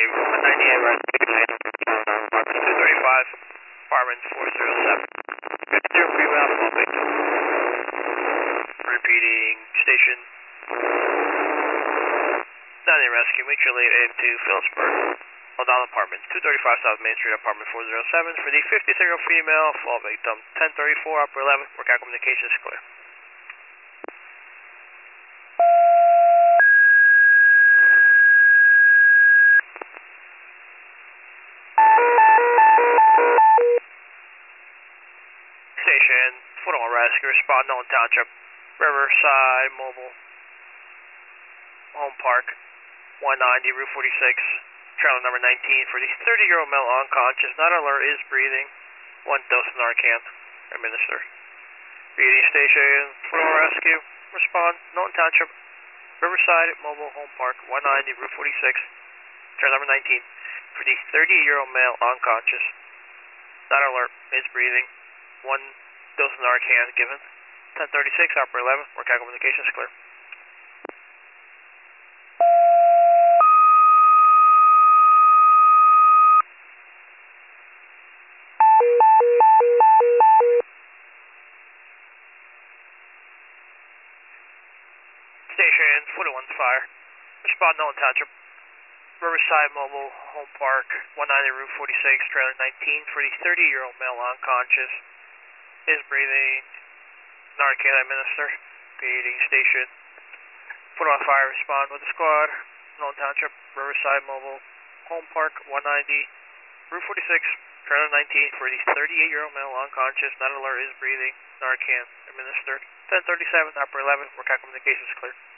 98 rescue lane, apartment 235, apartment 407. Good to female, full victim. Repeating station. 98 rescue, make your lead into Phillipsburg. Hold down apartment 235 South Main Street, apartment 407 for the 56-year-old female, fall victim 1034, upper 11, workout communication is clear. Station, foot-on rescue, respond Nolan Township, Riverside Mobile, Home Park, 190, Route 46, trailer number 19 for the 30-year-old male unconscious, not alert, is breathing, 1 dose of Narcan, administer. Reading station, foot-on rescue, respond Nolan Township, Riverside Mobile, Home Park, 190, Route 46, trailer number 19 for the 30-year-old male unconscious, not alert, is breathing, 1 dose of Narcan given. 1036, upper 11, workout communication is clear. Station, foot on fire. Respond Nolan Township, Riverside Mobile, Home Park, 190 Route 46, trailer 19 for the 30-year-old male unconscious, is breathing, Narcan administer. Creating station, foot on fire, respond with the squad, Nolan Township, Riverside Mobile, Home Park, 190 Route 46, trailer 19 for the 38-year-old male unconscious, not alert, is breathing, Narcan administered. 1037, upper 11, workout communication is clear.